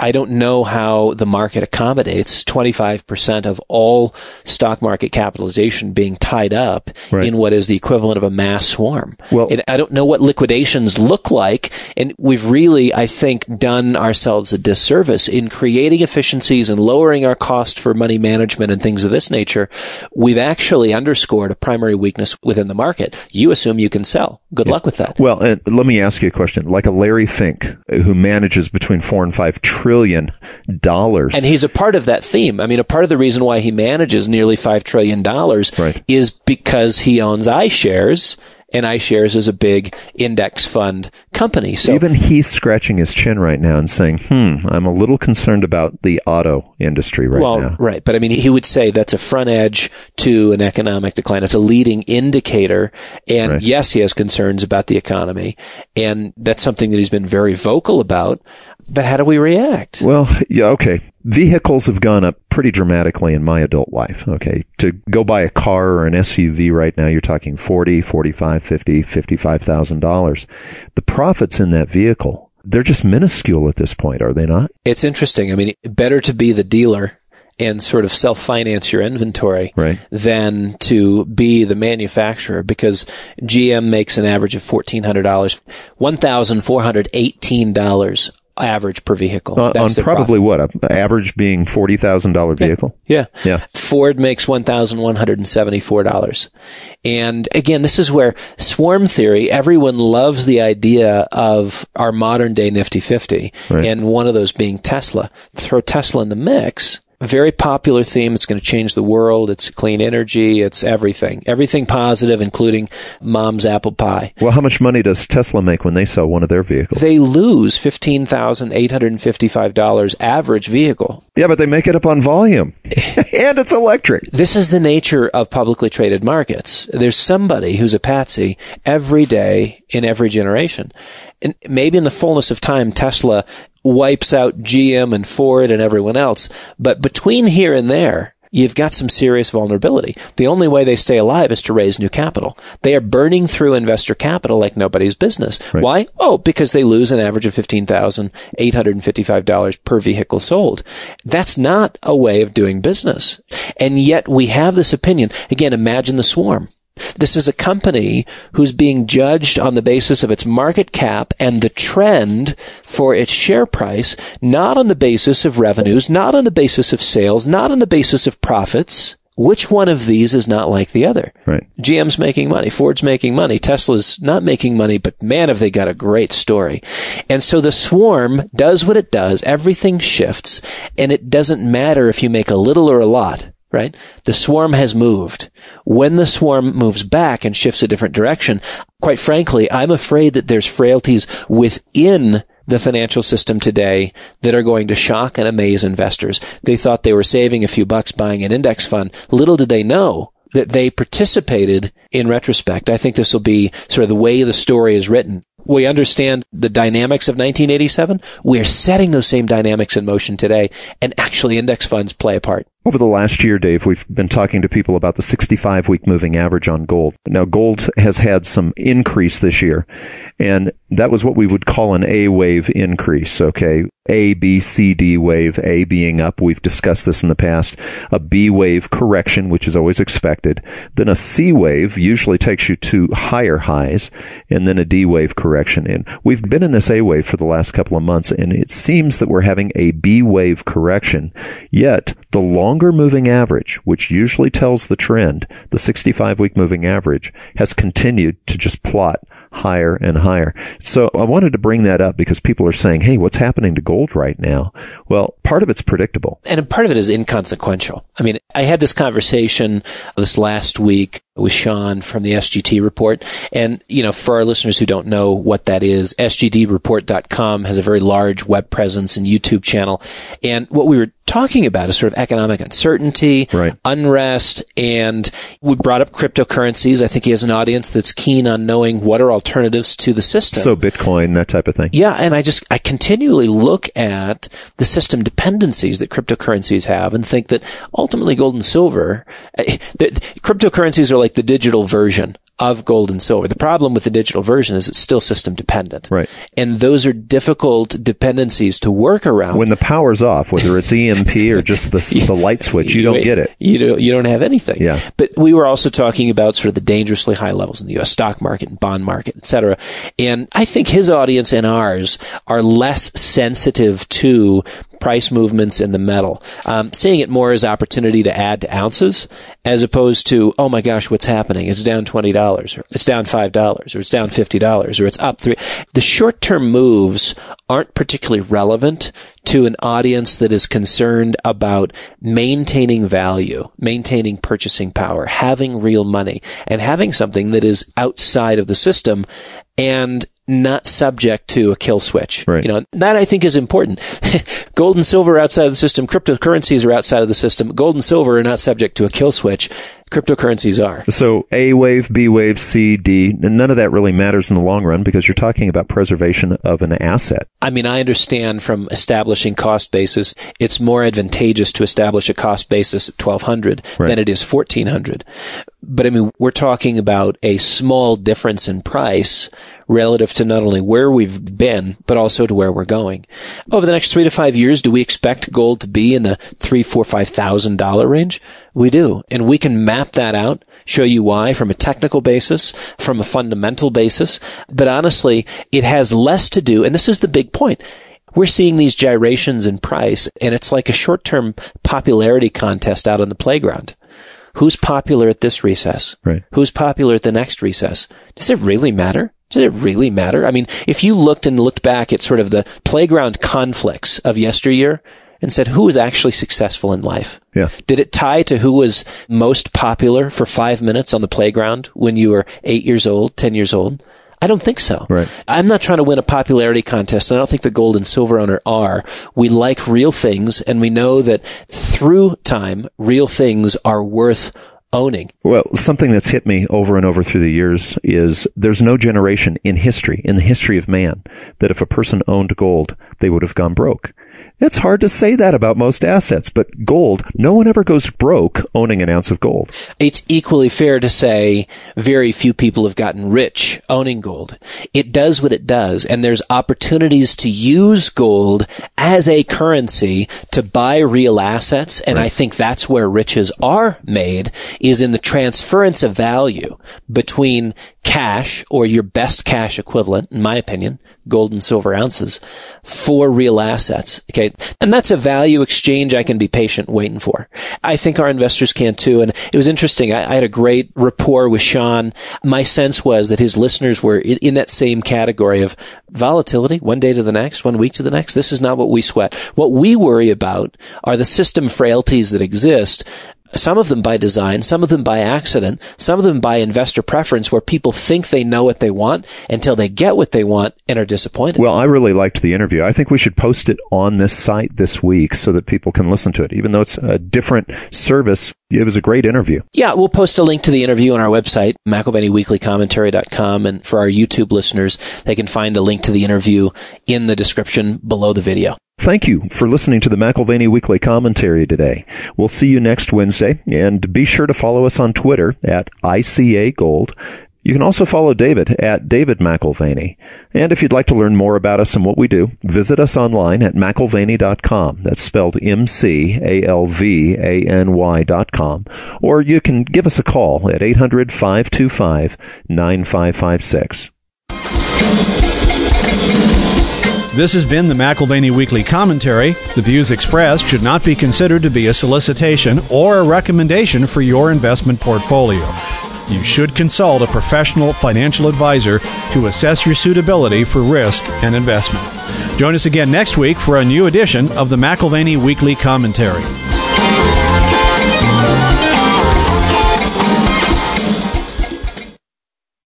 Speaker 3: I don't know how the market accommodates twenty-five percent of all stock market capitalization being tied up right. in what is the equivalent of a mass swarm. Well, and I don't know what liquidations look like. And we've really, I think, done ourselves a disservice in creating efficiencies and lowering our cost for money management and things of this nature. We've actually underscored a primary weakness within the market. You assume you can sell. Good yeah. luck with that.
Speaker 1: Well, and let me ask you a question. Like a Larry Fink, who manages between four and five trillion dollars.
Speaker 3: And he's a part of that theme. I mean, a part of the reason why he manages nearly five trillion dollars right. is because he owns iShares, and iShares is a big index fund company. So
Speaker 1: even he's scratching his chin right now and saying, hmm, I'm a little concerned about the auto industry right
Speaker 3: well,
Speaker 1: now.
Speaker 3: Well, right. But I mean, he would say that's a front edge to an economic decline. It's a leading indicator. And right. yes, he has concerns about the economy. And that's something that he's been very vocal about. But how do we react?
Speaker 1: Well, yeah, okay. Vehicles have gone up pretty dramatically in my adult life. Okay. To go buy a car or an S U V right now, you're talking forty, forty-five, fifty, fifty-five thousand dollars. The profits in that vehicle, they're just minuscule at this point, are they not?
Speaker 3: It's interesting. I mean, better to be the dealer and sort of self-finance your inventory
Speaker 1: right.
Speaker 3: than to be the manufacturer, because G M makes an average of fourteen hundred dollars, one thousand four hundred eighteen dollars average per vehicle.
Speaker 1: Uh, on probably profit. What? A average being forty thousand dollars vehicle?
Speaker 3: Yeah.
Speaker 1: yeah. Yeah.
Speaker 3: Ford makes one thousand one hundred seventy-four dollars. And again, this is where swarm theory, everyone loves the idea of our modern day Nifty fifty, right. and one of those being Tesla. Throw Tesla in the mix. A very popular theme. It's going to change the world. It's clean energy. It's everything. Everything positive, including mom's apple pie.
Speaker 1: Well, how much money does Tesla make when they sell one of their vehicles?
Speaker 3: They lose fifteen thousand eight hundred fifty-five dollars average vehicle.
Speaker 1: Yeah, but they make it up on volume. And it's electric.
Speaker 3: This is the nature of publicly traded markets. There's somebody who's a patsy every day in every generation. And maybe in the fullness of time, Tesla wipes out G M and Ford and everyone else. But between here and there, you've got some serious vulnerability. The only way they stay alive is to raise new capital. They are burning through investor capital like nobody's business. Right. Why? Oh, because they lose an average of fifteen thousand eight hundred fifty-five dollars per vehicle sold. That's not a way of doing business. And yet we have this opinion. Again, imagine the swarm. This is a company who's being judged on the basis of its market cap and the trend for its share price, not on the basis of revenues, not on the basis of sales, not on the basis of profits. Which one of these is not like the other?
Speaker 1: Right.
Speaker 3: G M's making money. Ford's making money. Tesla's not making money, but man, have they got a great story. And so the swarm does what it does. Everything shifts, and it doesn't matter if you make a little or a lot. Right? The swarm has moved. When the swarm moves back and shifts a different direction, quite frankly, I'm afraid that there's frailties within the financial system today that are going to shock and amaze investors. They thought they were saving a few bucks buying an index fund. Little did they know that they participated in retrospect. I think this will be sort of the way the story is written. We understand the dynamics of nineteen eighty-seven. We're setting those same dynamics in motion today, and actually index funds play a part.
Speaker 1: Over the last year, Dave, we've been talking to people about the sixty-five week moving average on gold. Now, gold has had some increase this year, and that was what we would call an A wave increase, okay? A, B, C, D wave, A being up. We've discussed this in the past. A B wave correction, which is always expected. Then a C wave usually takes you to higher highs, and then a D wave correction. And we've been in this A wave for the last couple of months, and it seems that we're having a B wave correction. Yet, the longer moving average, which usually tells the trend, the sixty-five week moving average, has continued to just plot higher and higher. So I wanted to bring that up because people are saying, hey, what's happening to gold right now? Well, part of it's predictable.
Speaker 3: And part of it is inconsequential. I mean, I had this conversation this last week with Sean from the S G T report. And, you know, for our listeners who don't know what that is, S G D report dot com has a very large web presence and YouTube channel. And what we were talking about is sort of economic uncertainty,
Speaker 1: right.
Speaker 3: unrest, and we brought up cryptocurrencies. I think he has an audience that's keen on knowing what are alternatives to the system.
Speaker 1: So Bitcoin, that type of thing.
Speaker 3: Yeah, and I just, I continually look at the system dependencies that cryptocurrencies have and think that ultimately gold and silver, the, cryptocurrencies are like the digital version of gold and silver. The problem with the digital version is it's still system dependent.
Speaker 1: Right.
Speaker 3: And those are difficult dependencies to work around.
Speaker 1: When the power's off, whether it's E M P or just the, the light switch, you don't get it.
Speaker 3: You don't, you don't have anything.
Speaker 1: Yeah.
Speaker 3: But we were also talking about sort of the dangerously high levels in the U S stock market and bond market, et cetera. And I think his audience and ours are less sensitive to price movements in the metal, um, seeing it more as opportunity to add to ounces as opposed to, oh my gosh, what's happening? It's down twenty dollars, or it's down five dollars, or it's down fifty dollars, or it's up three. The short-term moves aren't particularly relevant to an audience that is concerned about maintaining value, maintaining purchasing power, having real money, and having something that is outside of the system and not subject to a kill switch.
Speaker 1: Right.
Speaker 3: You know, that I think is important. Gold and silver are outside of the system. Cryptocurrencies are outside of the system. Gold and silver are not subject to a kill switch. Cryptocurrencies are.
Speaker 1: So A wave, B wave, C, D, none of that really matters in the long run because you're talking about preservation of an asset.
Speaker 3: I mean, I understand from establishing cost basis, it's more advantageous to establish a cost basis at twelve hundred
Speaker 1: right.
Speaker 3: than it is fourteen hundred. But I mean, we're talking about a small difference in price relative to not only where we've been, but also to where we're going. Over the next three to five years, do we expect gold to be in the three, four, five thousand dollar range? We do. And we can map that out, show you why from a technical basis, from a fundamental basis. But honestly, it has less to do, and this is the big point. We're seeing these gyrations in price, and it's like a short-term popularity contest out on the playground. Who's popular at this recess?
Speaker 1: Right.
Speaker 3: Who's popular at the next recess? Does it really matter? Does it really matter? I mean, if you looked and looked back at sort of the playground conflicts of yesteryear and said, who was actually successful in life?
Speaker 1: Yeah.
Speaker 3: Did it tie to who was most popular for five minutes on the playground when you were eight years old, ten years old? I don't think so.
Speaker 1: Right.
Speaker 3: I'm not trying to win a popularity contest, and I don't think the gold and silver owner are. We like real things, and we know that through time, real things are worth owning.
Speaker 1: Well, something that's hit me over and over through the years is there's no generation in history, in the history of man, that if a person owned gold, they would have gone broke. It's hard to say that about most assets, but gold, no one ever goes broke owning an ounce of gold.
Speaker 3: It's equally fair to say very few people have gotten rich owning gold. It does what it does, and there's opportunities to use gold as a currency to buy real assets, and right. I think that's where riches are made, is in the transference of value between cash, or your best cash equivalent, in my opinion, gold and silver ounces, for real assets. Okay. And that's a value exchange I can be patient waiting for. I think our investors can too. And it was interesting. I, I had a great rapport with Sean. My sense was that his listeners were in, in that same category of volatility, one day to the next, one week to the next. This is not what we sweat. What we worry about are the system frailties that exist. Some of them by design, some of them by accident, some of them by investor preference, where people think they know what they want until they get what they want and are disappointed.
Speaker 1: Well, I really liked the interview. I think we should post it on this site this week so that people can listen to it. Even though it's a different service, it was a great interview.
Speaker 3: Yeah, we'll post a link to the interview on our website, McIlvaney Weekly Commentary dot com. And for our YouTube listeners, they can find a link to the interview in the description below the video.
Speaker 1: Thank you for listening to the McIlvaney Weekly Commentary today. We'll see you next Wednesday, and be sure to follow us on Twitter at I C A Gold. You can also follow David at David McIlvaney. And if you'd like to learn more about us and what we do, visit us online at McIlvaney dot com. That's spelled M C A L V A N Y dot com. Or you can give us a call at eight hundred, five two five, nine five five six.
Speaker 2: This has been the McIlvaney Weekly Commentary. The views expressed should not be considered to be a solicitation or a recommendation for your investment portfolio. You should consult a professional financial advisor to assess your suitability for risk and investment. Join us again next week for a new edition of the McIlvaney Weekly Commentary.